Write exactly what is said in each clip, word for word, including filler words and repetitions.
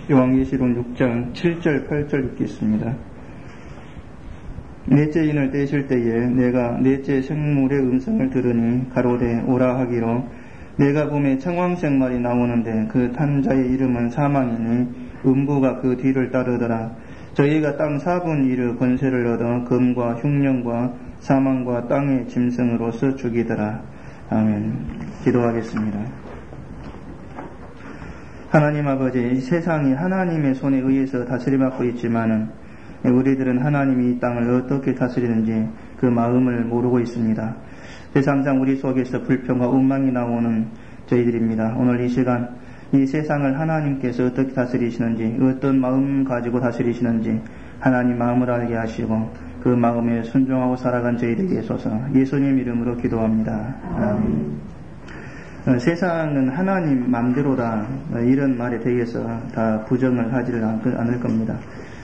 요한계시록 육 장 칠 절 팔 절 읽겠습니다. 넷째 인을 떼실 때에 내가 넷째 생물의 음성을 들으니 가로되 오라 하기로 내가 봄에 청황색 말이 나오는데 그 탄 자의 이름은 사망이니 음부가 그 뒤를 따르더라. 저희가 땅 사분 일의 권세를 얻어 금과 흉령과 사망과 땅의 짐승으로서 죽이더라. 아멘. 기도하겠습니다. 하나님 아버지, 이 세상이 하나님의 손에 의해서 다스림받고 있지만은 우리들은 하나님이 이 땅을 어떻게 다스리는지 그 마음을 모르고 있습니다. 세상상 우리 속에서 불평과 원망이 나오는 저희들입니다. 오늘 이 시간 이 세상을 하나님께서 어떻게 다스리시는지, 어떤 마음 가지고 다스리시는지 하나님 마음을 알게 하시고 그 마음에 순종하고 살아간 저희들에게 있어서 예수님 이름으로 기도합니다. 아멘. 세상은 하나님 맘대로다, 이런 말에 대해서 다 부정을 하지를 않을 겁니다.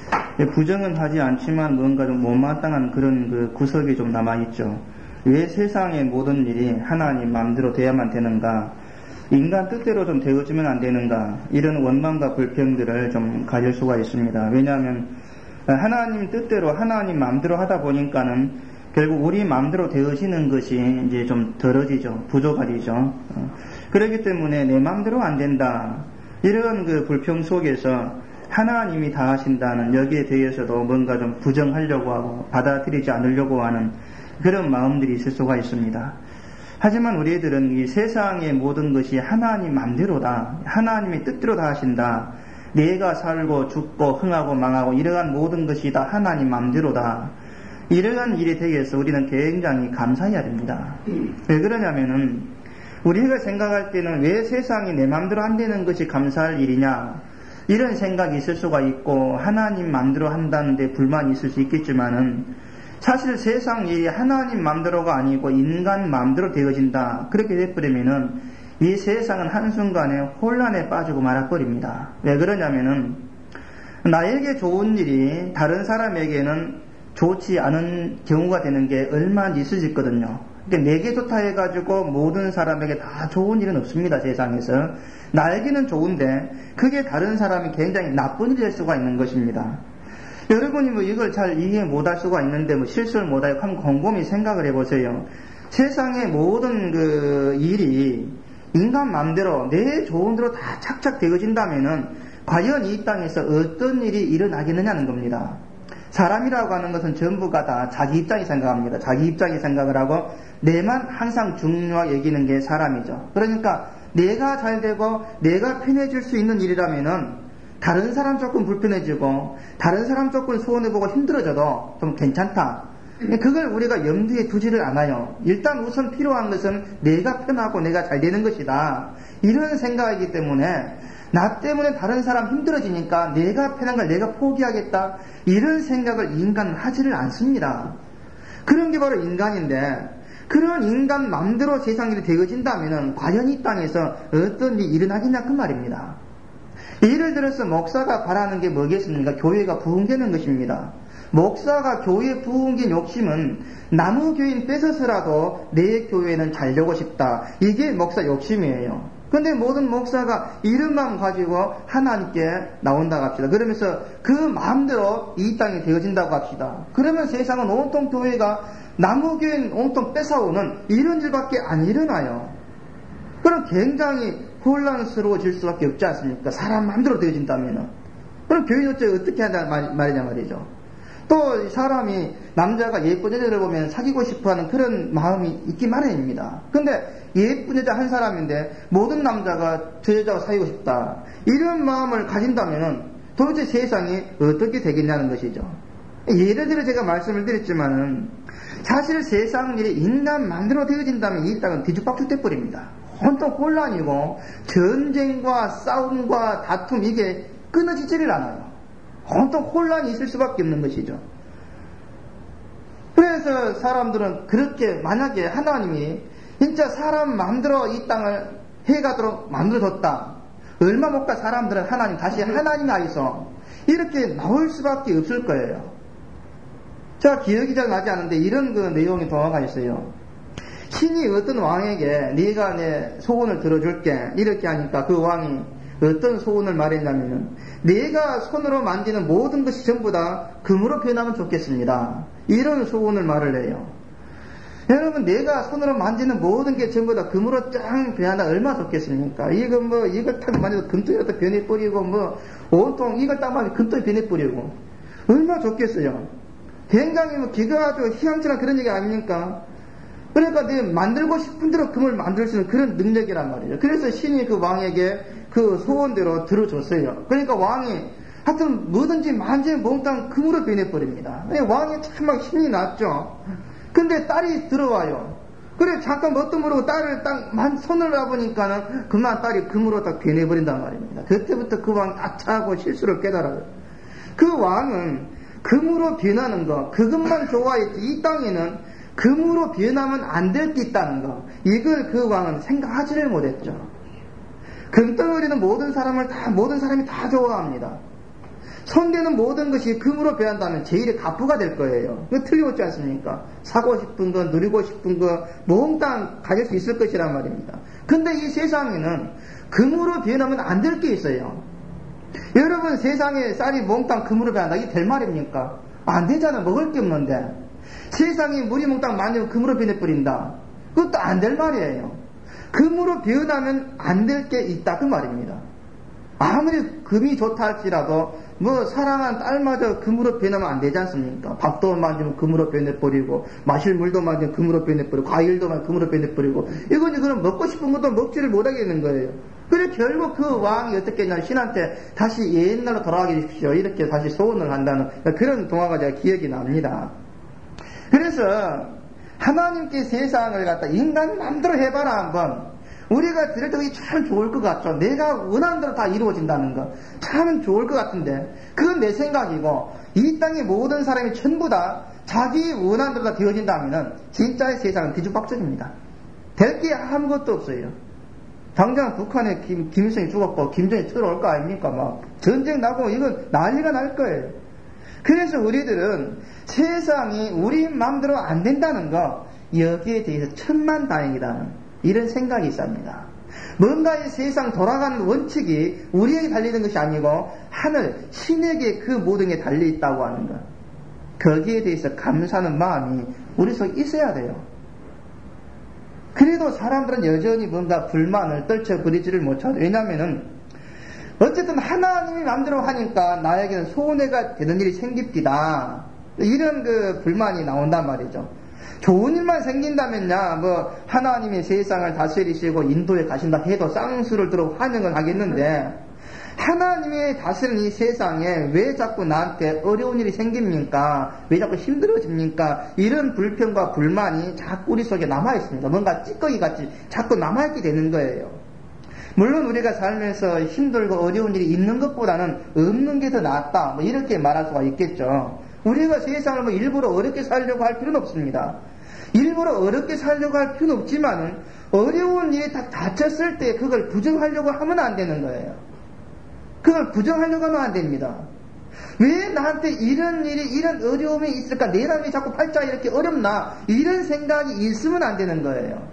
부정은 하지 않지만 뭔가 좀 못마땅한 그런 그 구석이 좀 남아있죠. 왜 세상의 모든 일이 하나님 맘대로 돼야만 되는가, 인간 뜻대로 좀 되어지면 안 되는가, 이런 원망과 불평들을 좀 가질 수가 있습니다. 왜냐하면 하나님 뜻대로 하나님 맘대로 하다 보니까는 결국 우리 마음대로 되어지는 것이 이제 좀 덜어지죠. 부족하지죠. 그렇기 때문에 내 마음대로 안 된다, 이런 그 불평 속에서 하나님이 다 하신다는 여기에 대해서도 뭔가 좀 부정하려고 하고 받아들이지 않으려고 하는 그런 마음들이 있을 수가 있습니다. 하지만 우리들은 이 세상의 모든 것이 하나님 마음대로다, 하나님의 뜻대로 다 하신다, 내가 살고 죽고 흥하고 망하고 이러한 모든 것이 다 하나님 마음대로다, 이러한 일에 대해서 우리는 굉장히 감사해야 됩니다. 왜 그러냐면은 우리가 생각할 때는 왜 세상이 내 마음대로 안 되는 것이 감사할 일이냐, 이런 생각이 있을 수가 있고 하나님 마음대로 한다는데 불만이 있을 수 있겠지만은 사실 세상 일이 하나님 마음대로가 아니고 인간 마음대로 되어진다, 그렇게 돼버리면은 이 세상은 한순간에 혼란에 빠지고 말아버립니다. 왜 그러냐면은 나에게 좋은 일이 다른 사람에게는 좋지 않은 경우가 되는 게 얼마 있을 수 있거든요. 그러니까 내게 좋다 해가지고 모든 사람에게 다 좋은 일은 없습니다. 세상에서 나에게는 좋은데 그게 다른 사람이 굉장히 나쁜 일이 될 수가 있는 것입니다. 여러분이 뭐 이걸 잘 이해 못할 수가 있는데 뭐 실수를 못하고 한번 곰곰이 생각을 해보세요. 세상의 모든 그 일이 인간 마음대로 내 좋은 대로 다 착착 되어진다면은 과연 이 땅에서 어떤 일이 일어나겠느냐는 겁니다. 사람이라고 하는 것은 전부가 다 자기 입장에 생각합니다. 자기 입장에 생각을 하고 내만 항상 중요하게 여기는 게 사람이죠. 그러니까 내가 잘 되고 내가 편해질 수 있는 일이라면은 다른 사람 조금 불편해지고 다른 사람 조금 손해보고 힘들어져도 좀 괜찮다, 그걸 우리가 염두에 두지를 않아요. 일단 우선 필요한 것은 내가 편하고 내가 잘 되는 것이다, 이런 생각이기 때문에 나 때문에 다른 사람 힘들어지니까 내가 편한 걸 내가 포기하겠다, 이런 생각을 인간은 하지를 않습니다. 그런 게 바로 인간인데, 그런 인간 마음대로 세상 일이 되어진다면 과연 이 땅에서 어떤 일이 일어나겠냐, 그 말입니다. 예를 들어서 목사가 바라는 게 뭐겠습니까? 교회가 부흥되는 것입니다. 목사가 교회 부흥의 욕심은 남의 교인 뺏어서라도 내 교회는 잘 되고 싶다, 이게 목사 욕심이에요. 근데 모든 목사가 이런 마음 가지고 하나님께 나온다고 합시다. 그러면서 그 마음대로 이 땅이 되어진다고 합시다. 그러면 세상은 온통 교회가 남의 교인 온통 뺏어오는 이런 일밖에 안 일어나요. 그럼 굉장히 혼란스러워질 수밖에 없지 않습니까? 사람 마음대로 되어진다면. 그럼 교인 어떻게 한다 말이냐 말이죠. 또 사람이 남자가 예쁜 여자를 보면 사귀고 싶어하는 그런 마음이 있기 마련입니다. 근데 예쁜 여자 한 사람인데 모든 남자가 저 여자와 사귀고 싶다, 이런 마음을 가진다면 도대체 세상이 어떻게 되겠냐는 것이죠. 예를 들어 제가 말씀을 드렸지만은 사실 세상 일이 인간 마음대로 되어진다면 이 땅은 뒤죽박죽 돼버립니다. 온통 혼란이고 전쟁과 싸움과 다툼, 이게 끊어지지를 않아요. 온통 혼란이 있을 수밖에 없는 것이죠. 그래서 사람들은 그렇게, 만약에 하나님이 진짜 사람 마음대로 이 땅을 해가도록 만들어줬다, 얼마 못 가 사람들은 하나님, 다시 하나님 아이소, 이렇게 나올 수밖에 없을 거예요. 제가 기억이 잘 나지 않는데 이런 그 내용이 동화가 있어요. 신이 어떤 왕에게 네가 내 소원을 들어줄게, 이렇게 하니까 그 왕이 어떤 소원을 말했냐면은 내가 손으로 만지는 모든 것이 전부 다 금으로 변하면 좋겠습니다. 이런 소원을 말을 해요. 여러분, 내가 손으로 만지는 모든 게 전부 다 금으로 짱 변한다 얼마나 좋겠습니까? 이거 뭐 이걸 딱 만져도 금토에 딱 변해버리고 뭐 온통 이걸 딱 만지면 금토에 변해버리고 얼마나 좋겠어요. 굉장히 뭐 기가 아주 희망찬 그런 얘기 아닙니까? 그러니까 내 만들고 싶은 대로 금을 만들 수 있는 그런 능력이란 말이죠. 그래서 신이 그 왕에게 그 소원대로 들어줬어요. 그러니까 왕이 하여튼 뭐든지 만지면 몽땅 금으로 변해버립니다. 왕이 참 막 힘이 났죠. 근데 딸이 들어와요. 그래 잠깐 뭣도 모르고 딸을 딱 만 손을 놔보니까는 그만 딸이 금으로 딱 변해버린단 말입니다. 그때부터 그 왕이 아차하고 실수를 깨달아요. 그 왕은 금으로 변하는 거 그것만 좋아했지 이 땅에는 금으로 변하면 안 될 게 있다는 거 이걸 그 왕은 생각하지를 못했죠. 금덩어리는 모든 사람을 다 모든 사람이 다 좋아합니다. 손대는 모든 것이 금으로 변한다면 제일의 가부가 될 거예요. 그거 틀림없지 않습니까? 사고 싶은 거 누리고 싶은 거 몽땅 가질 수 있을 것이란 말입니다. 근데 이 세상에는 금으로 변하면 안 될 게 있어요. 여러분, 세상에 쌀이 몽땅 금으로 변한다 이게 될 말입니까? 안 되잖아. 먹을 게 없는데. 세상에 물이 몽땅 만들면 금으로 변해버린다. 그것도 안 될 말이에요. 금으로 변하면 안 될 게 있다 그 말입니다. 아무리 금이 좋다 할지라도 뭐 사랑한 딸마저 금으로 변하면 안 되지 않습니까? 밥도 만지면 금으로 변해버리고 마실 물도 만지면 금으로 변해버리고 과일도 만지면 금으로 변해버리고 이건 그럼 먹고 싶은 것도 먹지를 못하겠는 거예요. 그래 결국 그 왕이 어떻게 했냐 신한테 다시 옛날로 돌아가게 해주십시오 이렇게 다시 소원을 한다는 그런 동화가 제가 기억이 납니다. 그래서 하나님께 세상을 갖다 인간 맘대로 해봐라 한번 우리가 들을 때 참 좋을 것 같죠. 내가 원하는 대로 다 이루어진다는 거 참 좋을 것 같은데 그건 내 생각이고 이 땅의 모든 사람이 전부 다 자기 원하는 대로 다 되어진다면 진짜의 세상은 뒤죽박죽입니다. 될 게 아무것도 없어요. 당장 북한에 김, 김일성이 죽었고 김정일이 들어올 거 아닙니까? 막 전쟁 나고 이건 난리가 날 거예요. 그래서 우리들은 세상이 우리 마음대로 안 된다는 거 여기에 대해서 천만다행이다는 이런 생각이 있습니다. 뭔가 이 세상 돌아가는 원칙이 우리에게 달리는 것이 아니고 하늘 신에게 그 모든 게 달려있다고 하는 것 거기에 대해서 감사하는 마음이 우리 속에 있어야 돼요. 그래도 사람들은 여전히 뭔가 불만을 떨쳐버리지를 못하죠. 왜냐하면은 어쨌든 하나님이 마음대로 하니까 나에게는 손해가 되는 일이 생깁니다. 이런 그 불만이 나온단 말이죠. 좋은 일만 생긴다면야 뭐 하나님이 세상을 다스리시고 인도에 가신다 해도 쌍수를 들어 환영을 하겠는데 하나님이 다스리는 이 세상에 왜 자꾸 나한테 어려운 일이 생깁니까? 왜 자꾸 힘들어집니까? 이런 불평과 불만이 자꾸 우리 속에 남아있습니다. 뭔가 찌꺼기같이 자꾸 남아있게 되는 거예요. 물론 우리가 살면서 힘들고 어려운 일이 있는 것보다는 없는 게 더 낫다 뭐 이렇게 말할 수가 있겠죠. 우리가 세상을 뭐 일부러 어렵게 살려고 할 필요는 없습니다. 일부러 어렵게 살려고 할 필요는 없지만은 어려운 일이 다 닥쳤을 때 그걸 부정하려고 하면 안 되는 거예요. 그걸 부정하려고 하면 안 됩니다. 왜 나한테 이런 일이 이런 어려움이 있을까? 내 삶이 자꾸 팔자 이렇게 어렵나? 이런 생각이 있으면 안 되는 거예요.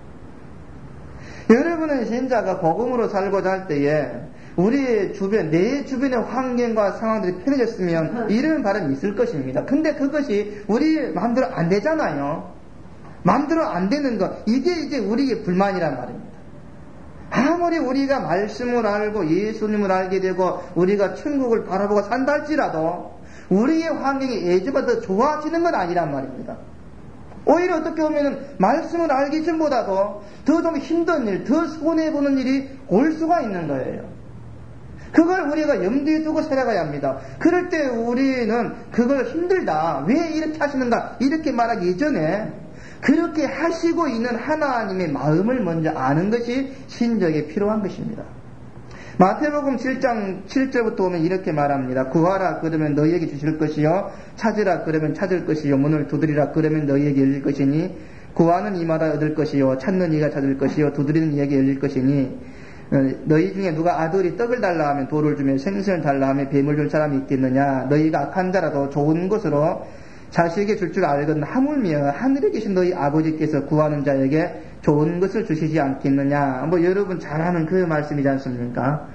여러분은 신자가 복음으로 살고자 할 때에 우리 주변, 내 주변의 환경과 상황들이 편해졌으면 이런 바람이 있을 것입니다. 근데 그것이 우리 마음대로 안 되잖아요. 마음대로 안 되는 것, 이게 이제 우리의 불만이란 말입니다. 아무리 우리가 말씀을 알고 예수님을 알게 되고 우리가 천국을 바라보고 산다 할지라도 우리의 환경이 예전보다 더 좋아지는 건 아니란 말입니다. 오히려 어떻게 보면은 말씀을 알기 전보다도 더 좀 힘든 일, 더 손해보는 일이 올 수가 있는 거예요. 그걸 우리가 염두에 두고 살아가야 합니다. 그럴 때 우리는 그걸 힘들다, 왜 이렇게 하시는가 이렇게 말하기 이전에 그렇게 하시고 있는 하나님의 마음을 먼저 아는 것이 신적에 필요한 것입니다. 마태복음 칠 장 칠 절부터 보면 이렇게 말합니다. 구하라 그러면 너희에게 주실 것이요 찾으라 그러면 찾을 것이요 문을 두드리라 그러면 너희에게 열릴 것이니 구하는 이마다 얻을 것이요 찾는 이가 찾을 것이요 두드리는 이에게 열릴 것이니 너희 중에 누가 아들이 떡을 달라 하면 돌을 주며 생선을 달라 하면 뱀을 줄 사람이 있겠느냐. 너희가 악한 자라도 좋은 것으로 자식에게 줄 줄 알거든 하물며 하늘에 계신 너희 아버지께서 구하는 자에게 좋은 것을 주시지 않겠느냐. 뭐 여러분 잘 아는 그 말씀이지 않습니까?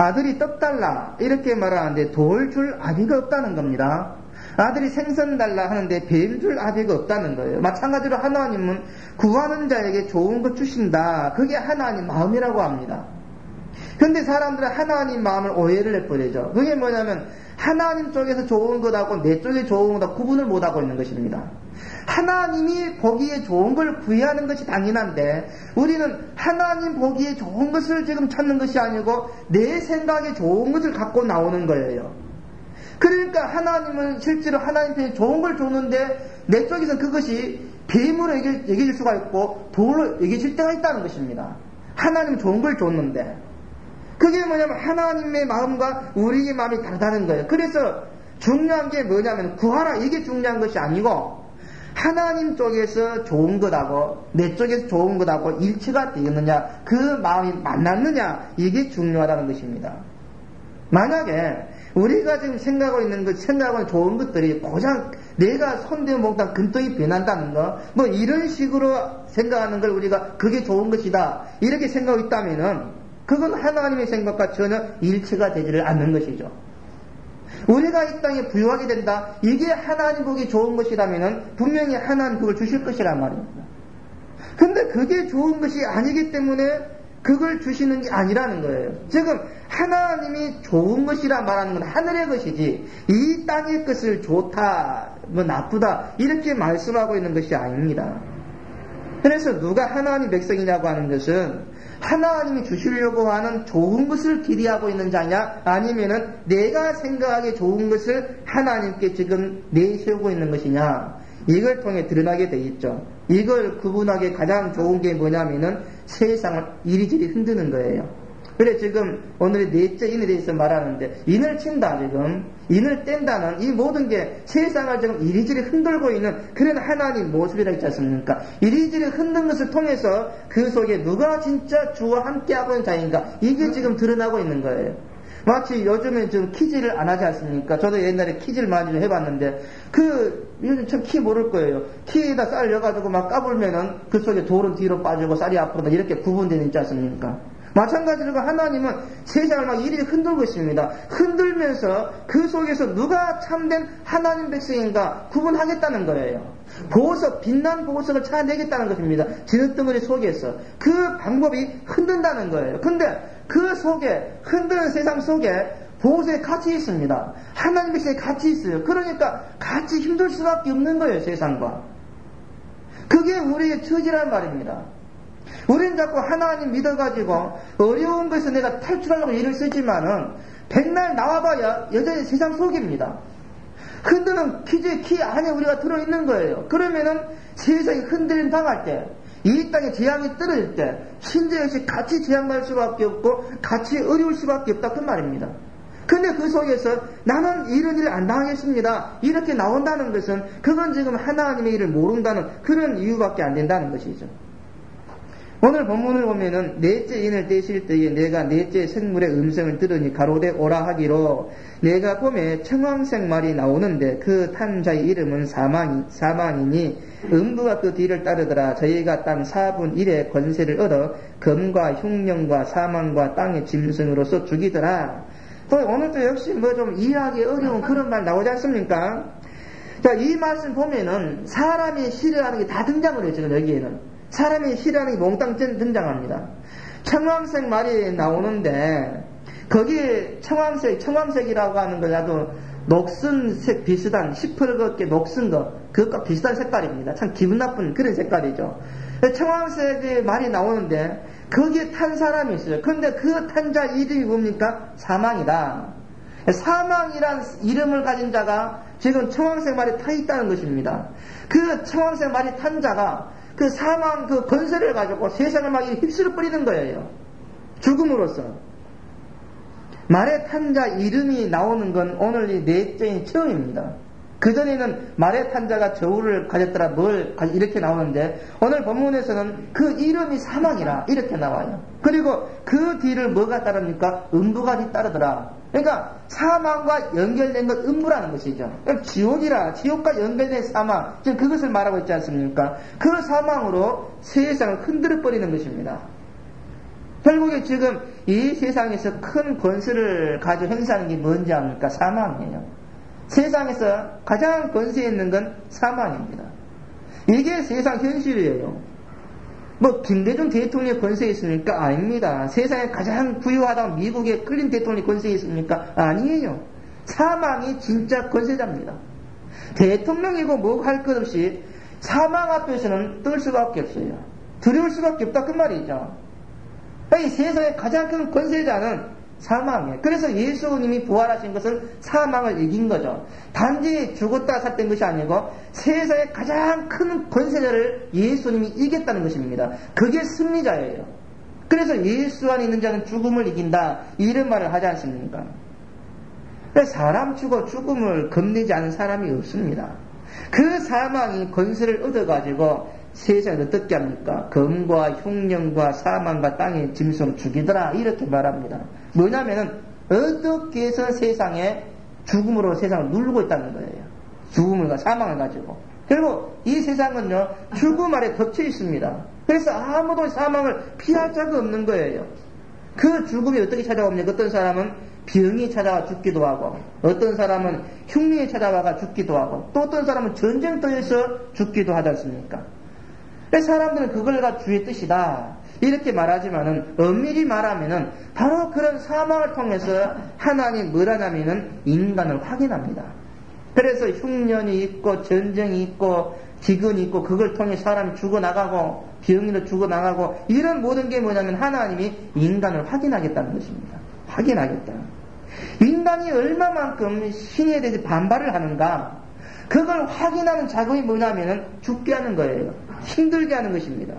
아들이 떡 달라 이렇게 말하는데 돌 줄 아비가 없다는 겁니다. 아들이 생선 달라 하는데 뱀 줄 아비가 없다는 거예요. 마찬가지로 하나님은 구하는 자에게 좋은 것 주신다. 그게 하나님 마음이라고 합니다. 근데 사람들은 하나님 마음을 오해를 해버리죠. 그게 뭐냐면 하나님 쪽에서 좋은 것하고 내 쪽에 좋은 것하고 구분을 못하고 있는 것입니다. 하나님이 보기에 좋은 걸 구해하는 것이 당연한데 우리는 하나님 보기에 좋은 것을 지금 찾는 것이 아니고 내 생각에 좋은 것을 갖고 나오는 거예요. 그러니까 하나님은 실제로 하나님 편에 좋은 걸 줬는데 내 쪽에서는 그것이 뱀으로 얘기해줄 수가 있고 돌로 얘기해줄 때가 있다는 것입니다. 하나님은 좋은 걸 줬는데 그게 뭐냐면 하나님의 마음과 우리의 마음이 다르다는 거예요. 그래서 중요한 게 뭐냐면 구하라 이게 중요한 것이 아니고 하나님 쪽에서 좋은 것하고 내 쪽에서 좋은 것하고 일치가 되었느냐 그 마음이 만났느냐 이게 중요하다는 것입니다. 만약에 우리가 지금 생각하고 있는 것, 생각하고 좋은 것들이 고작 내가 손대면 먹다 근떡이 변한다는 거, 뭐 이런 식으로 생각하는 걸 우리가 그게 좋은 것이다 이렇게 생각하고 있다면은 그건 하나님의 생각과 전혀 일치가 되지를 않는 것이죠. 우리가 이 땅에 부유하게 된다, 이게 하나님 보기 좋은 것이라면 분명히 하나님 그걸 주실 것이란 말입니다. 근데 그게 좋은 것이 아니기 때문에 그걸 주시는 게 아니라는 거예요. 지금 하나님이 좋은 것이라 말하는 건 하늘의 것이지 이 땅의 것을 좋다, 뭐 나쁘다 이렇게 말씀하고 있는 것이 아닙니다. 그래서 누가 하나님 백성이냐고 하는 것은 하나님이 주시려고 하는 좋은 것을 기대하고 있는 자냐 아니면은 내가 생각하기에 좋은 것을 하나님께 지금 내세우고 있는 것이냐 이걸 통해 드러나게 돼 있죠. 이걸 구분하기 가장 좋은 게 뭐냐면은 세상을 이리저리 흔드는 거예요. 그래 지금 오늘 넷째 인에 대해서 말하는데 인을 친다 지금 인을 뗀다는 이 모든 게 세상을 지금 이리저리 흔들고 있는 그런 하나님 모습이라 있지 않습니까? 이리저리 흔든 것을 통해서 그 속에 누가 진짜 주와 함께하고 있는 자인가 이게 지금 드러나고 있는 거예요. 마치 요즘에 좀 퀴즈를 안 하지 않습니까? 저도 옛날에 퀴즈를 많이 해봤는데 그 요즘 참 키 모를 거예요. 키에다 쌀 넣어가지고 막 까불면은 그 속에 돌은 뒤로 빠지고 쌀이 앞으로 이렇게 구분되어 있지 않습니까? 마찬가지로 하나님은 세상을 막 이리 흔들고 있습니다. 흔들면서 그 속에서 누가 참된 하나님 백성인가 구분하겠다는 거예요. 보석, 빛난 보석을 찾아내겠다는 것입니다. 진흙덩어리 속에서. 그 방법이 흔든다는 거예요. 근데 그 속에, 흔드는 세상 속에 보석의 가치 있습니다. 하나님 백성의 가치 있어요. 그러니까 같이 힘들 수밖에 없는 거예요, 세상과. 그게 우리의 처지란 말입니다. 우리는 자꾸 하나님 믿어가지고 어려운 것에서 내가 탈출하려고 일을 쓰지만은 백날 나와봐야 여전히 세상 속입니다. 흔드는 퀴즈 키 안에 우리가 들어있는 거예요. 그러면은 세상이 흔들림 당할 때, 이 땅에 재앙이 떨어질 때 신재 역시 같이 재앙받을 수밖에 없고 같이 어려울 수밖에 없다 그 말입니다. 근데 그 속에서 나는 이런 일을 안 당하겠습니다 이렇게 나온다는 것은 그건 지금 하나님의 일을 모른다는 그런 이유밖에 안 된다는 것이죠. 오늘 본문을 보면은 넷째 인을 떼실 때에 내가 넷째 생물의 음성을 들으니 가로되 오라 하기로 내가 봄에 청황색 말이 나오는데 그 탄 자의 이름은 사망이, 사망이니 음부가 그 뒤를 따르더라. 저희가 땅 사분 일의 권세를 얻어 검과 흉령과 사망과 땅의 짐승으로서 죽이더라. 또 오늘도 역시 뭐 좀 이해하기 어려운 그런 말 나오지 않습니까? 자, 이 말씀 보면은 사람이 싫어하는 게 다 등장을 해요. 지금 여기에는. 사람이 싫어하는 게 몽땅 등장합니다. 청황색 말이 나오는데 거기에 청황색, 청황색이라고 하는 거 나도 녹슨색 비슷한 시퍼렇게 녹슨 거 그것과 비슷한 색깔입니다. 참 기분 나쁜 그런 색깔이죠. 청황색의 말이 나오는데 거기에 탄 사람이 있어요. 그런데 그 탄 자 이름이 뭡니까? 사망이다. 사망이란 이름을 가진 자가 지금 청황색 말이 타 있다는 것입니다. 그 청황색 말이 탄 자가 그 사망, 그 권세를 가지고 세상을 막 휩쓸어 버리는 거예요. 죽음으로써. 말의 탄 자 이름이 나오는 건 오늘 이 넷째인 처음입니다. 그전에는 말의 탄 자가 저울을 가졌더라 뭘 이렇게 나오는데 오늘 본문에서는 그 이름이 사망이라 이렇게 나와요. 그리고 그 뒤를 뭐가 따릅니까? 음부가 뒤따르더라. 그러니까 사망과 연결된 것 음부라는 것이죠. 지옥이라 지옥과 연결된 사망 지금 그것을 말하고 있지 않습니까? 그 사망으로 세상을 흔들어 버리는 것입니다. 결국에 지금 이 세상에서 큰 권세를 가지고 행사하는 게 뭔지 압니까? 사망이에요. 세상에서 가장 권세 있는 건 사망입니다. 이게 세상 현실이에요. 뭐 김대중 대통령이 권세 있습니까? 아닙니다. 세상에 가장 부유하다 미국의 클린 대통령이 권세 있습니까? 아니에요. 사망이 진짜 권세자입니다. 대통령이고 뭐 할 것 없이 사망 앞에서는 떨 수밖에 없어요. 두려울 수밖에 없다 그 말이죠. 이 세상의 가장 큰 권세자는 사망이에요. 그래서 예수님이 부활하신 것은 사망을 이긴 거죠. 단지 죽었다 샀던 것이 아니고 세상의 가장 큰 권세자를 예수님이 이겼다는 것입니다. 그게 승리자예요. 그래서 예수 안에 있는 자는 죽음을 이긴다 이런 말을 하지 않습니까? 사람 죽어 죽음을 겁내지 않은 사람이 없습니다. 그 사망이 권세를 얻어가지고 세상을 어떻게 합니까? 검과 흉령과 사망과 땅의 짐승을 죽이더라 이렇게 말합니다. 뭐냐면은 어떻게 해서 세상에 죽음으로 세상을 누르고 있다는 거예요. 죽음을 사망을 가지고. 그리고 이 세상은요 죽음 아래 덮쳐 있습니다. 그래서 아무도 사망을 피할 자가 없는 거예요. 그 죽음이 어떻게 찾아옵니까? 어떤 사람은 병이 찾아와 죽기도 하고, 어떤 사람은 흉년이 찾아와가 죽기도 하고, 또 어떤 사람은 전쟁터에서 죽기도 하지 않습니까? 사람들은 그걸 다 주의 뜻이다 이렇게 말하지만은 엄밀히 말하면은 바로 그런 사망을 통해서 하나님 뭘 하냐면은 인간을 확인합니다. 그래서 흉년이 있고 전쟁이 있고 기근이 있고 그걸 통해 사람이 죽어나가고 병인도 죽어나가고 이런 모든 게 뭐냐면 하나님이 인간을 확인하겠다는 것입니다. 확인하겠다. 인간이 얼마만큼 신에 대해서 반발을 하는가 그걸 확인하는 작업이 뭐냐면은 죽게 하는 거예요. 힘들게 하는 것입니다.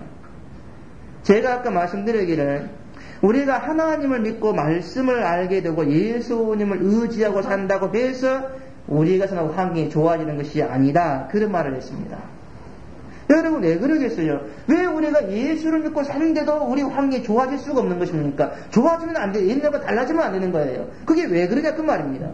제가 아까 말씀드리기를 우리가 하나님을 믿고 말씀을 알게 되고 예수님을 의지하고 산다고 해서 우리가 사는 환경이 좋아지는 것이 아니다 그런 말을 했습니다. 여러분 왜 그러겠어요? 왜 우리가 예수를 믿고 사는데도 우리 환경이 좋아질 수가 없는 것입니까? 좋아지면 안 돼요. 옛날과 달라지면 안 되는 거예요. 그게 왜 그러냐 그 말입니다.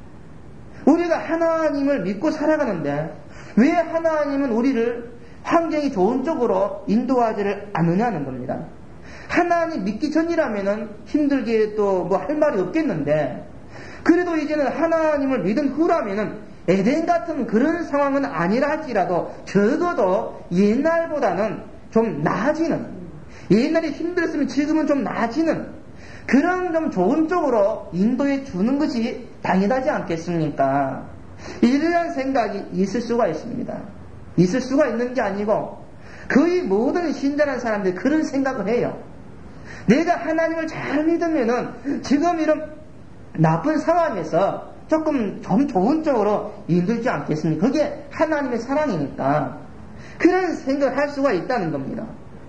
우리가 하나님을 믿고 살아가는데 왜 하나님은 우리를 환경이 좋은 쪽으로 인도하지를 않느냐는 겁니다. 하나님 믿기 전이라면은 힘들게 또 뭐 할 말이 없겠는데 그래도 이제는 하나님을 믿은 후라면은 에덴 같은 그런 상황은 아니라 할지라도 적어도 옛날보다는 좀 나아지는 옛날에 힘들었으면 지금은 좀 나아지는 그런 좀 좋은 쪽으로 인도해 주는 것이 당연하지 않겠습니까? 이러한 생각이 있을 수가 있습니다. 있을 수가 있는 게 아니고 거의 모든 신자라는 사람들이 그런 생각을 해요. 내가 하나님을 잘 믿으면은 지금 이런 나쁜 상황에서 조금 좀 좋은 쪽으로 인도하지 않겠습니까? 그게 하나님의 사랑이니까 그런 생각을 할 수가 있다는 겁니다.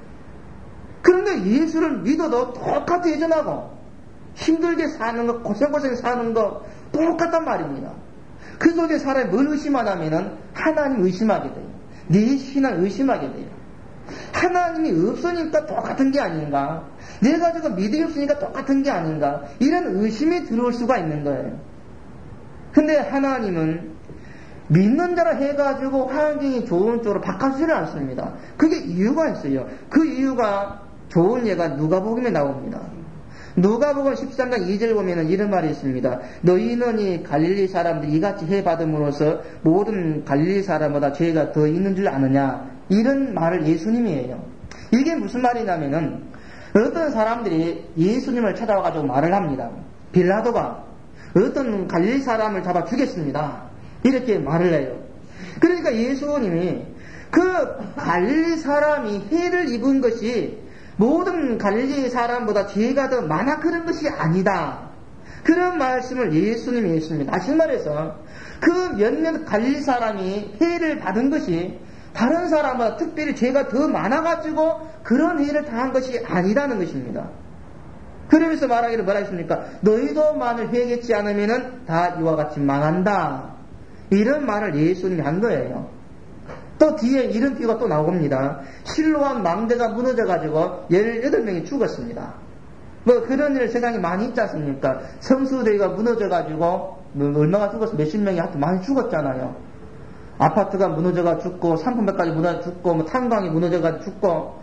그런데 예수를 믿어도 똑같이 예전하고 힘들게 사는 거 고생고생 사는 거 똑같단 말입니다. 그 속에 사람이 뭘 의심하냐면은 하나님 의심하게 돼요. 내 신앙 의심하게 돼요. 하나님이 없으니까 똑같은 게 아닌가? 내가 지금 믿음이 없으니까 똑같은 게 아닌가? 이런 의심이 들어올 수가 있는 거예요. 근데 하나님은 믿는 자라 해가지고 환경이 좋은 쪽으로 바꿔주지를 않습니다. 그게 이유가 있어요. 그 이유가 좋은 예가 누가복음에 나옵니다. 누가복음 십삼 장 이 절 보면은 이런 말이 있습니다. 너희는 이 갈릴리 사람들이 이같이 해받음으로써 모든 갈릴리 사람보다 죄가 더 있는 줄 아느냐? 이런 말을 예수님이 해요. 이게 무슨 말이냐면은 어떤 사람들이 예수님을 찾아와가지고 말을 합니다. 빌라도가 어떤 갈릴리 사람을 잡아 죽였습니다. 이렇게 말을 해요. 그러니까 예수님이 그 갈릴리 사람이 해를 입은 것이 모든 갈릴리 사람보다 죄가 더 많아 그런 것이 아니다. 그런 말씀을 예수님이 했습니다. 다시 말해서 그 몇몇 갈릴리 사람이 해를 받은 것이 다른 사람보다 특별히 죄가 더 많아가지고 그런 해를 당한 것이 아니라는 것입니다. 그러면서 말하기를 뭐라 했습니까? 너희도 만을 회개치 않으면 다 이와 같이 망한다. 이런 말을 예수님이 한 거예요. 또 뒤에 이런 비유가 또 나옵니다. 실로암 망대가 무너져가지고 열여덟 명이 죽었습니다. 뭐 그런 일 세상에 많이 있지 않습니까? 성수대가 무너져가지고 얼마가 죽었어? 몇십 명이 하여튼 많이 죽었잖아요. 아파트가 무너져가 죽고 상품백까지 무너져 죽고 뭐 탄광이 무너져가 죽고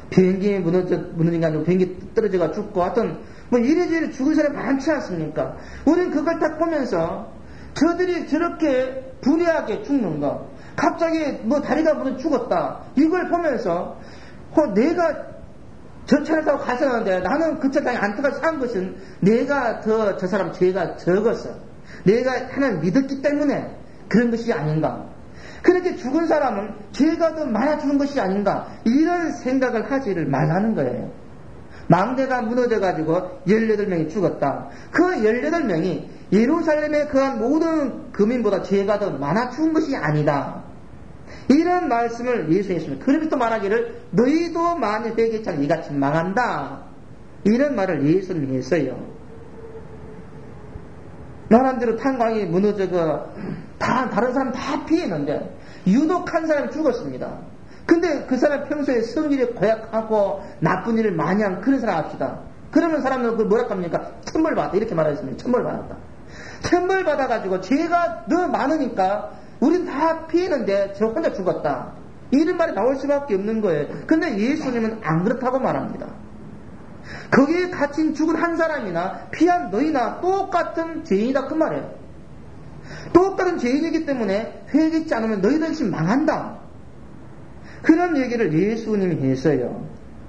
비행기 무너져, 무너진 게 아니고 비행기 떨어져가 죽고 하여튼 뭐 이래저래 죽은 사람이 많지 않습니까? 우리는 그걸 딱 보면서 저들이 저렇게 불의하게 죽는 거, 갑자기 뭐 다리가 무너져 죽었다, 이걸 보면서 어, 내가 저 차를 타고 가서는데 나는 그 차 타고 안 타고 산 것은 내가 더 저 사람 죄가 적었어, 내가 하나님 믿었기 때문에 그런 것이 아닌가, 그렇게 죽은 사람은 죄가 더 많아 죽은 것이 아닌가, 이런 생각을 하지를 말라는 거예요. 망대가 무너져가지고 열여덟 명이 죽었다. 그 열여덟 명이 예루살렘에 거한 모든 거민보다 죄가 더 많아 죽은 것이 아니다. 이런 말씀을 예수님이 했습니다. 그러면서 또 말하기를 너희도 만일 회개치 않으면 이같이 망한다. 이런 말을 예수님이 했어요. 나름대로 탄광이 무너져가 다 다른 사람 다 피했는데 유독 한 사람이 죽었습니다. 근데 그 사람 평소에 성질이 고약하고 나쁜 일을 많이 한 그런 사람 합시다. 그러면 사람들은 그걸 뭐라 합니까? 천벌 받았다 이렇게 말하겠습니다. 천벌 받았다. 천벌 받아가지고 죄가 너무 많으니까 우린 다 피했는데 저 혼자 죽었다, 이런 말이 나올 수밖에 없는 거예요. 근데 예수님은 안 그렇다고 말합니다. 거기에 갇힌 죽은 한 사람이나 피한 너희나 똑같은 죄인이다 그 말이에요. 똑같은 죄인이기 때문에 회개치 않으면 너희들 역시 망한다, 그런 얘기를 예수님이 했어요.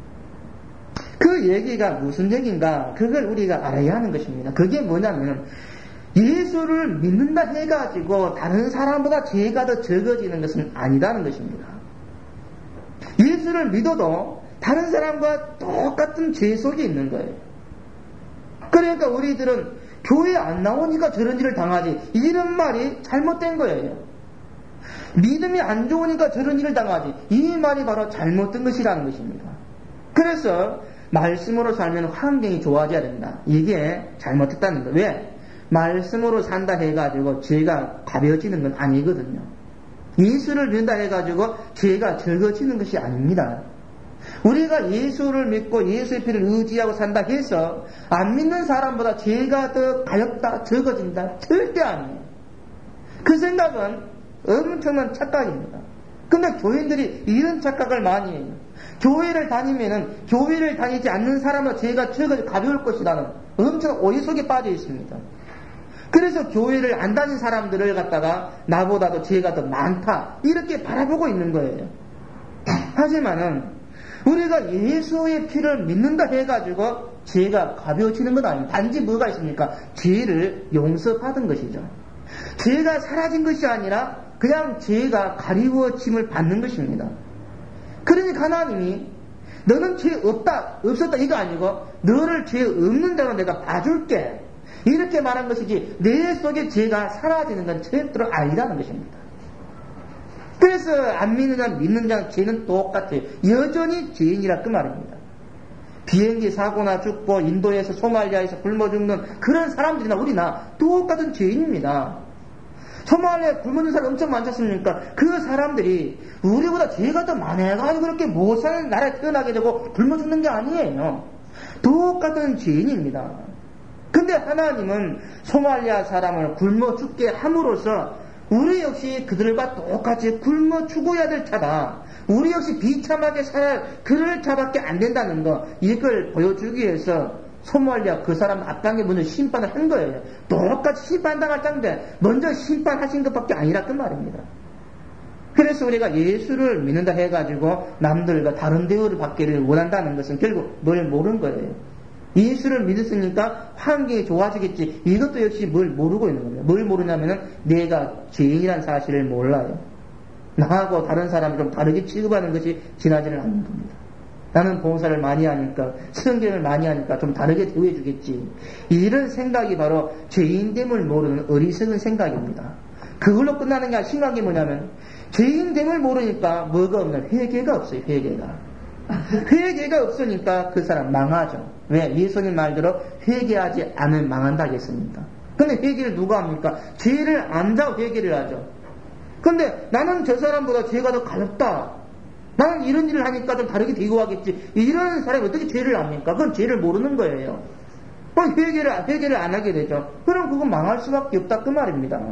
그 얘기가 무슨 얘기인가, 그걸 우리가 알아야 하는 것입니다. 그게 뭐냐면 예수를 믿는다 해가지고 다른 사람보다 죄가 더 적어지는 것은 아니라는 것입니다. 예수를 믿어도 다른 사람과 똑같은 죄 속에 있는 거예요. 그러니까 우리들은 교회 안 나오니까 저런 일을 당하지, 이런 말이 잘못된 거예요. 믿음이 안 좋으니까 저런 일을 당하지, 이 말이 바로 잘못된 것이라는 것입니다. 그래서 말씀으로 살면 환경이 좋아져야 된다, 이게 잘못됐다는 거예요. 왜? 말씀으로 산다 해가지고 죄가 가벼워지는 건 아니거든요. 예수를 믿는다 해가지고 죄가 적어지는 것이 아닙니다. 우리가 예수를 믿고 예수의 피를 의지하고 산다 해서 안 믿는 사람보다 죄가 더 가볍다, 적어진다, 절대 아니에요. 그 생각은 엄청난 착각입니다. 근데 교인들이 이런 착각을 많이 해요. 교회를 다니면은 교회를 다니지 않는 사람은 죄가 적어 가벼울 것이라는 엄청난 오해 속에 빠져 있습니다. 그래서 교회를 안 다닌 사람들을 갖다가 나보다도 죄가 더 많다, 이렇게 바라보고 있는 거예요. 하지만은 우리가 예수의 피를 믿는다 해가지고 죄가 가벼워지는 건 아닙니다. 단지 뭐가 있습니까? 죄를 용서받은 것이죠. 죄가 사라진 것이 아니라 그냥 죄가 가리워짐을 받는 것입니다. 그러니까 하나님이 너는 죄 없다, 없었다 이거 아니고 너를 죄 없는 자로 내가 봐줄게, 이렇게 말한 것이지 내 속에 죄가 사라지는 건 절대로 아니라는 것입니다. 그래서 안 믿는 자 믿는 자 죄는 똑같아요. 여전히 죄인이라 그 말입니다. 비행기 사고나 죽고 인도에서 소말리아에서 굶어 죽는 그런 사람들이나 우리나 똑같은 죄인입니다. 소말리아에 굶어 죽는 사람 엄청 많지 않습니까? 그 사람들이 우리보다 죄가 더 많아가지고 그렇게 못 사는 나라에 태어나게 되고 굶어 죽는 게 아니에요. 똑같은 죄인입니다. 근데 하나님은 소말리아 사람을 굶어 죽게 함으로써 우리 역시 그들과 똑같이 굶어 죽어야 될 차다, 우리 역시 비참하게 살아야 그럴 차밖에 안 된다는 거, 이걸 보여주기 위해서 소말리아 그 사람 앞당에 먼저 심판을 한 거예요. 똑같이 심판당할 짠데 먼저 심판하신 것밖에 아니라 그 말입니다. 그래서 우리가 예수를 믿는다 해가지고 남들과 다른 대우를 받기를 원한다는 것은 결국 뭘 모르는 거예요. 예수를 믿었으니까 환경이 좋아지겠지, 이것도 역시 뭘 모르고 있는 겁니다. 뭘 모르냐면은 내가 죄인이라는 사실을 몰라요. 나하고 다른 사람을 좀 다르게 취급하는 것이 지나지는 않는 겁니다. 나는 봉사를 많이 하니까, 성경을 많이 하니까 좀 다르게 대우해 주겠지, 이런 생각이 바로 죄인됨을 모르는 어리석은 생각입니다. 그걸로 끝나는 게 아니라 심한 게 뭐냐면 죄인됨을 모르니까 뭐가 없나, 회개가 없어요. 회개가 회개가 없으니까 그 사람 망하죠. 왜? 예수님 말대로 회개하지 않으면 망한다 하겠습니까? 근데 회개를 누가 합니까? 죄를 안다고 회개를 하죠. 근데 나는 저 사람보다 죄가 더 가볍다, 나는 이런 일을 하니까 좀 다르게 대우하겠지, 이런 사람이 어떻게 죄를 합니까? 그건 죄를 모르는 거예요. 그럼 회개를, 회개를 안 하게 되죠. 그럼 그건 망할 수밖에 없다 그 말입니다.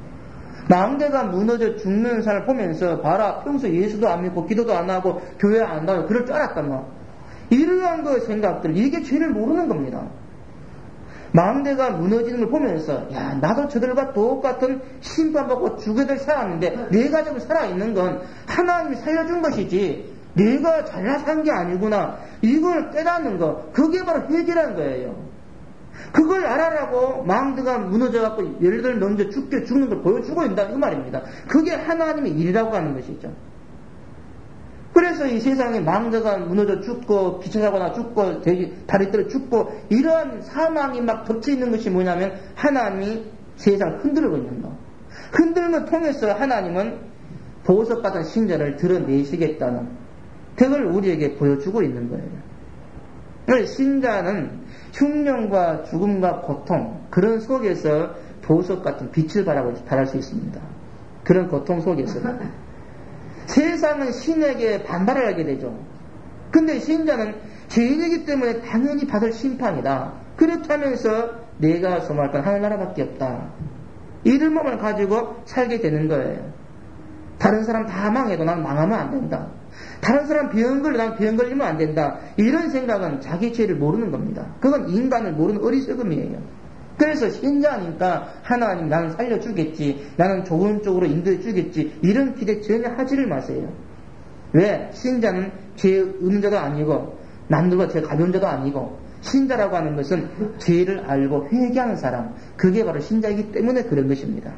망대가 무너져 죽는 사람을 보면서 봐라, 평소 예수도 안 믿고 기도도 안 하고 교회 안 가고 그럴 줄 알았단 말. 이러한 그 생각들, 이게 죄를 모르는 겁니다. 망대가 무너지는 걸 보면서 야 나도 저들과 똑같은 심판받고 죽어들 살았는데 내가 지금 살아있는 건 하나님이 살려준 것이지 내가 잘나 산 게 아니구나. 이걸 깨닫는 거, 그게 바로 회개라는 거예요. 그걸 알아라고 망대가 무너져갖고 예를 들어 먼저 죽게 죽는 걸 보여주고 있다 그 말입니다. 그게 하나님의 일이라고 하는 것이죠. 그래서 이 세상에 망대가 무너져 죽고 기차사고나 죽고 다리 떨어 죽고 이러한 사망이 막 덮쳐 있는 것이 뭐냐면 하나님이 세상을 흔들고 있는 거. 흔드는 걸 통해서 하나님은 보석 같은 신자를 드러내시겠다는 그걸 우리에게 보여주고 있는 거예요. 그래서 신자는 흉년과 죽음과 고통 그런 속에서 보석 같은 빛을 발할 수 있습니다. 그런 고통 속에서 세상은 신에게 반발을 하게 되죠. 근데 신자는 죄인이기 때문에 당연히 받을 심판이다. 그렇다면서 내가 소망할 건 하늘나라밖에 없다. 이런 몸을 가지고 살게 되는 거예요. 다른 사람 다 망해도 난 망하면 안 된다. 다른 사람 병 걸려 난 병 걸리면 안 된다. 이런 생각은 자기 죄를 모르는 겁니다. 그건 인간을 모르는 어리석음이에요. 그래서 신자니까 하나님 나는 살려주겠지, 나는 좋은 쪽으로 인도해주겠지, 이런 기대 전혀 하지를 마세요. 왜? 신자는 죄 없는 자도 아니고 남들과 죄 가벼운 자도 아니고 신자라고 하는 것은 죄를 알고 회개하는 사람, 그게 바로 신자이기 때문에 그런 것입니다.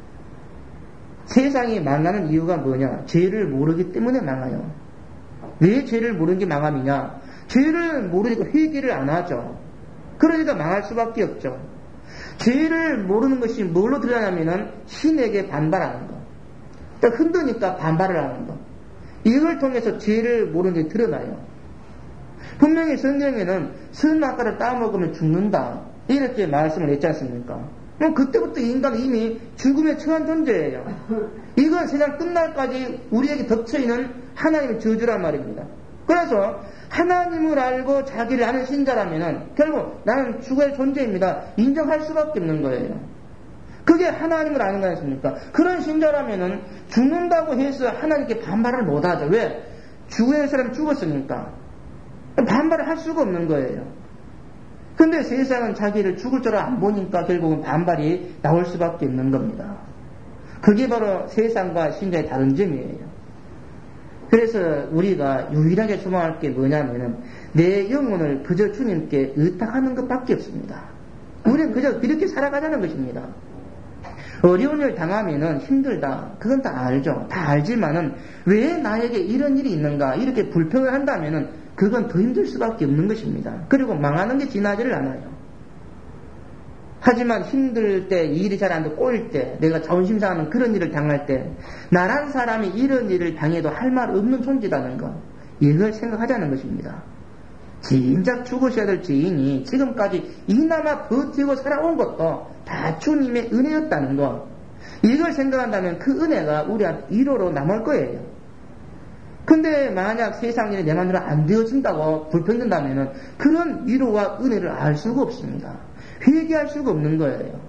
세상이 망하는 이유가 뭐냐? 죄를 모르기 때문에 망해요. 왜 죄를 모르는 게 망함이냐? 죄를 모르니까 회개를 안 하죠. 그러니까 망할 수밖에 없죠. 죄를 모르는 것이 뭘로 드러나냐면은 신에게 반발하는 거. 그러니까 흔드니까 반발을 하는 거. 이걸 통해서 죄를 모르는 게 드러나요. 분명히 성경에는 선악과를 따먹으면 죽는다. 이렇게 말씀을 했지 않습니까? 그럼 그때부터 인간은 이미 죽음에 처한 존재예요. 이건 세상 끝날까지 우리에게 덮쳐있는 하나님의 저주란 말입니다. 그래서 하나님을 알고 자기를 아는 신자라면은 결국 나는 죽을 존재입니다. 인정할 수밖에 없는 거예요. 그게 하나님을 아는 거 아니십니까? 그런 신자라면은 죽는다고 해서 하나님께 반발을 못하죠. 왜? 죽어야 할 사람이 죽었으니까. 반발을 할 수가 없는 거예요. 근데 세상은 자기를 죽을 줄 안 보니까 결국은 반발이 나올 수밖에 없는 겁니다. 그게 바로 세상과 신자의 다른 점이에요. 그래서 우리가 유일하게 소망할 게 뭐냐면은 내 영혼을 그저 주님께 의탁하는 것밖에 없습니다. 우리는 그저 이렇게 살아가자는 것입니다. 어려운 일 당하면은 힘들다. 그건 다 알죠. 다 알지만은 왜 나에게 이런 일이 있는가 이렇게 불평을 한다면은 그건 더 힘들 수밖에 없는 것입니다. 그리고 망하는 게 지나지를 않아요. 하지만 힘들 때, 이 일이 잘 안 되고 꼬일 때, 내가 자존심 상하는 그런 일을 당할 때, 나란 사람이 이런 일을 당해도 할 말 없는 존재라는 것, 이걸 생각하자는 것입니다. 진작 죽으셔야 될 죄인이 지금까지 이나마 버티고 살아온 것도 다 주님의 은혜였다는 것, 이걸 생각한다면 그 은혜가 우리한테 위로로 남을 거예요. 근데 만약 세상 일이 내 마음대로 안 되어진다고 불평된다면 그런 위로와 은혜를 알 수가 없습니다. 회개할 수가 없는 거예요.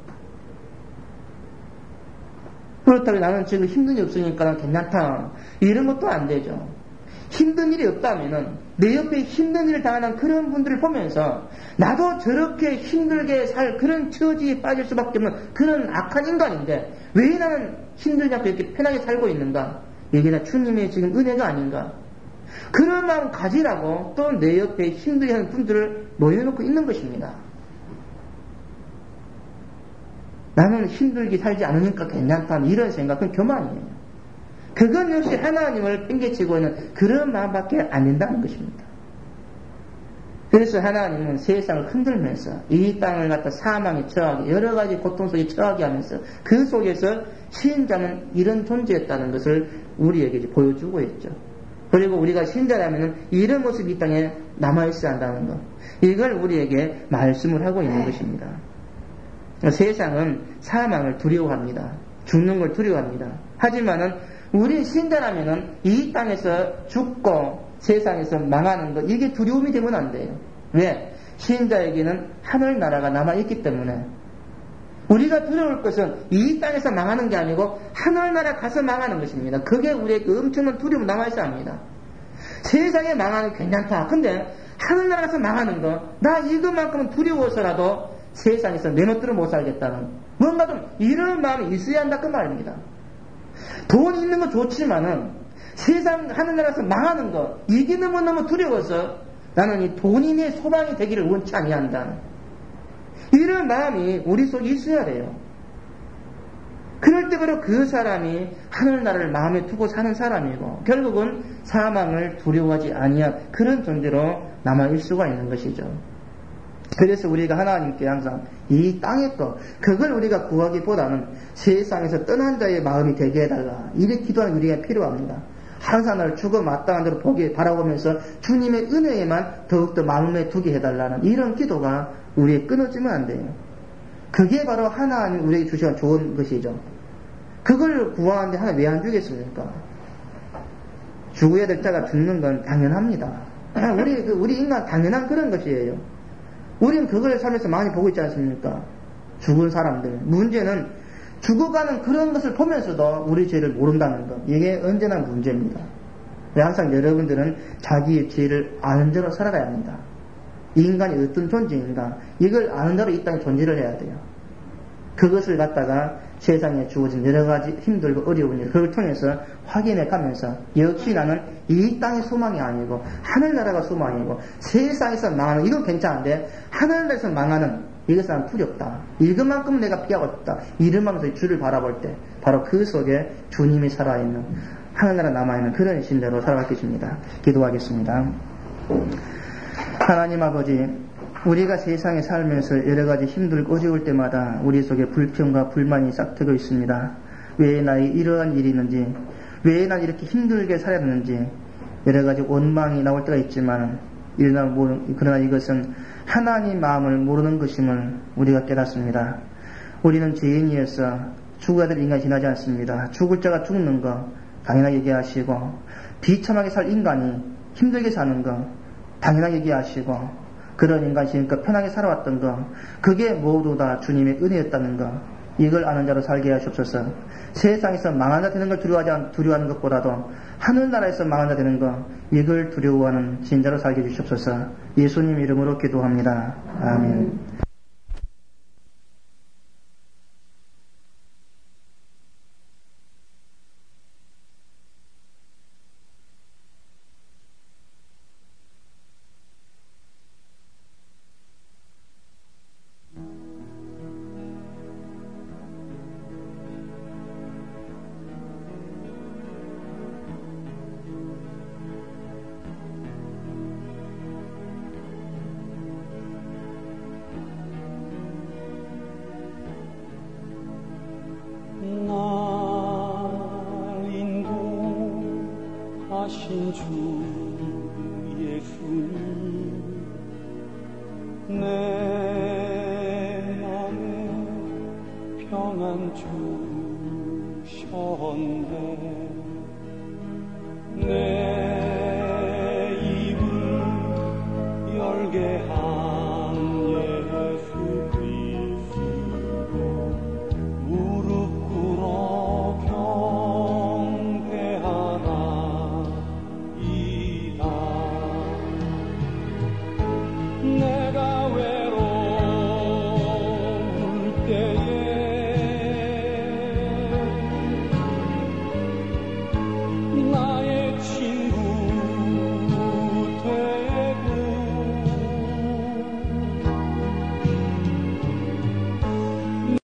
그렇다고 나는 지금 힘든 일이 없으니까 난 괜찮다. 이런 것도 안 되죠. 힘든 일이 없다면 내 옆에 힘든 일을 당하는 그런 분들을 보면서 나도 저렇게 힘들게 살 그런 처지에 빠질 수밖에 없는 그런 악한 인간인데 왜 나는 힘들지 않고 이렇게 편하게 살고 있는가? 이게 다 주님의 지금 은혜가 아닌가? 그런 마음 가지라고 또 내 옆에 힘들게 하는 분들을 모여놓고 있는 것입니다. 나는 힘들게 살지 않으니까 괜찮다는 이런 생각은 교만이에요. 그건 역시 하나님을 팽개치고 있는 그런 마음밖에 안 된다는 것입니다. 그래서 하나님은 세상을 흔들면서 이 땅을 갖다 사망에 처하게 여러 가지 고통 속에 처하게 하면서 그 속에서 신자는 이런 존재였다는 것을 우리에게 보여주고 있죠. 그리고 우리가 신자라면 이런 모습이 이 땅에 남아있어야 한다는 것, 이걸 우리에게 말씀을 하고 있는 것입니다. 세상은 사망을 두려워합니다. 죽는 걸 두려워합니다. 하지만은 우리 신자라면은 이 땅에서 죽고 세상에서 망하는 것, 이게 두려움이 되면 안 돼요. 왜? 신자에게는 하늘나라가 남아있기 때문에. 우리가 두려울 것은 이 땅에서 망하는 게 아니고 하늘나라 가서 망하는 것입니다. 그게 우리에게 엄청난 두려움이 남아있어야 합니다. 세상에 망하는 게 괜찮다. 근데 하늘나라에서 망하는 거, 나 이것만큼은 두려워서라도 세상에서 내 멋대로 못 살겠다는, 뭔가 좀 이런 마음이 있어야 한다 그 말입니다. 돈 있는 건 좋지만은 세상 하늘나라에서 망하는 거, 이게 너무너무 두려워서 나는 이 돈이 내 소망이 되기를 원치 아니한다는 이런 마음이 우리 속에 있어야 돼요. 그럴 때 바로 그 사람이 하늘나라를 마음에 두고 사는 사람이고 결국은 사망을 두려워하지 아니한 그런 존재로 남아있을 수가 있는 것이죠. 그래서 우리가 하나님께 항상 이 땅의 것, 그걸 우리가 구하기보다는 세상에서 떠난 자의 마음이 되게 해달라, 이렇게 기도하는 우리가 필요합니다. 항상 나를 죽어 마땅한 대로 보게 바라보면서 주님의 은혜에만 더욱더 마음에 두게 해달라는 이런 기도가 우리의 끊어지면 안 돼요. 그게 바로 하나님 우리에게 주시는 좋은 것이죠. 그걸 구하는데 하나 왜 안 주겠습니까? 죽어야 될 자가 죽는 건 당연합니다. 우리, 우리 인간 당연한 그런 것이에요. 우리는 그걸 삶에서 많이 보고 있지 않습니까? 죽은 사람들. 문제는 죽어가는 그런 것을 보면서도 우리 죄를 모른다는 것. 이게 언제나 문제입니다. 항상 여러분들은 자기의 죄를 아는 자로 살아가야 합니다. 이 인간이 어떤 존재인가, 이걸 아는 자로 이 땅에 존재를 해야 돼요. 그것을 갖다가 세상에 주어진 여러 가지 힘들고 어려운 일, 그걸 통해서 확인해 가면서 역시 나는 이 땅의 소망이 아니고 하늘나라가 소망이고 세상에서 망하는 이건 괜찮은데 하늘나라에서 망하는 이것은 난 두렵다, 이것만큼은 내가 피하고 싶다, 이러면서 주를 바라볼 때 바로 그 속에 주님이 살아있는, 하늘나라 남아있는 그런 신대로 살아갈 것입니다. 기도하겠습니다. 하나님 아버지, 우리가 세상에 살면서 여러 가지 힘들고 어려울 때마다 우리 속에 불평과 불만이 싹트고 있습니다. 왜 나에 이러한 일이 있는지, 왜 난 이렇게 힘들게 살았는지 여러 가지 원망이 나올 때가 있지만, 그러나 이것은 하나님 마음을 모르는 것임을 우리가 깨닫습니다. 우리는 죄인이어서 죽어야 될 인간이 지나지 않습니다. 죽을 자가 죽는 거 당연하게 얘기하시고, 비참하게 살 인간이 힘들게 사는 거 당연하게 얘기하시고, 그런 인간이 지금껏 편하게 살아왔던 거, 그게 모두 다 주님의 은혜였다는 거, 이걸 아는 자로 살게 하시옵소서. 세상에서 망한 자 되는 걸 두려워하지, 두려워하는 것보다도 하늘나라에서 망한 자 되는 거, 이걸 두려워하는 진자로 살게 해주시옵소서. 예수님 이름으로 기도합니다. 아멘. 하신 주 예수님, 내 맘에 평안 주셨네. 내